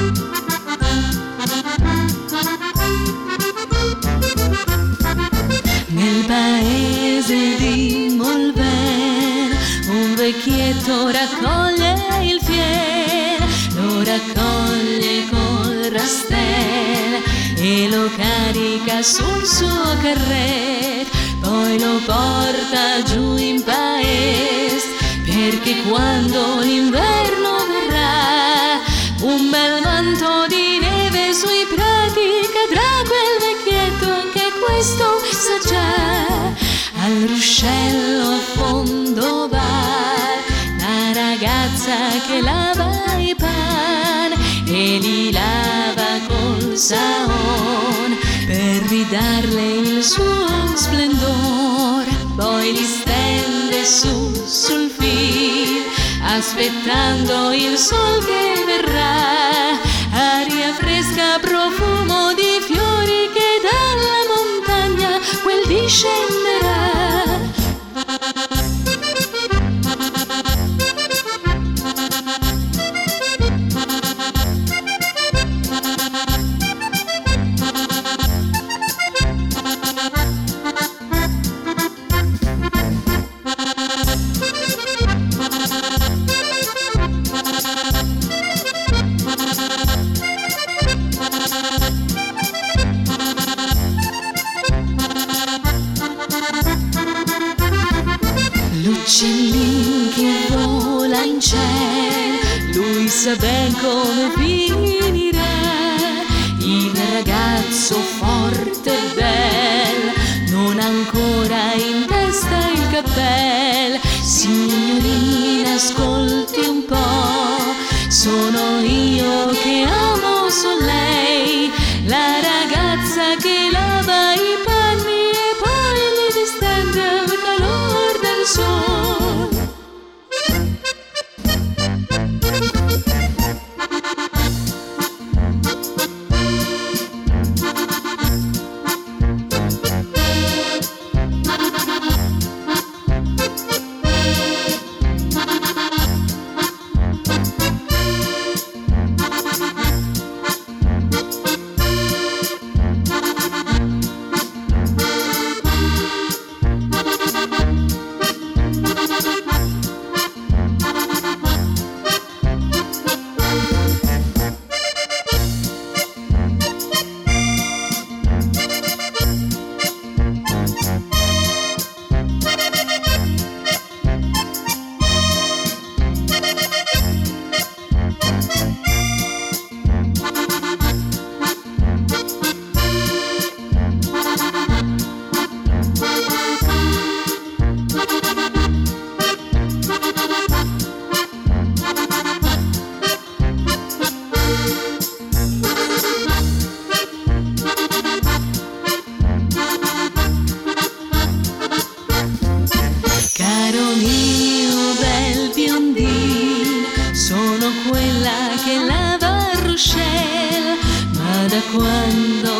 Nel paese di Molven un vecchietto raccoglie il fiel, lo raccoglie col rastrello e lo carica sul suo carretto, poi lo porta giù in paese, perché quando l'inverno verrà un bel manto di neve sui prati cadrà. Quel vecchietto anche questo sa già. Al ruscello a fondo va la ragazza che lava i pan e li lava col saon per ridarle il suo splendore, poi li stende sul fil aspettando il sol che verrà, aria fresca, profumo di fiori che dalla montagna quel discenderà. L'uccellin che vola in cielo, lui sa ben come finirà. Il ragazzo forte e bello non ha ancora in testa il cappello. Signorina, ascolti un po', sono io che amo solo lei, la ragazza che lava i panni e poi li distende al calore del sole. Caro mio bel biondino, sono quella che lava il ruscello, ma da quando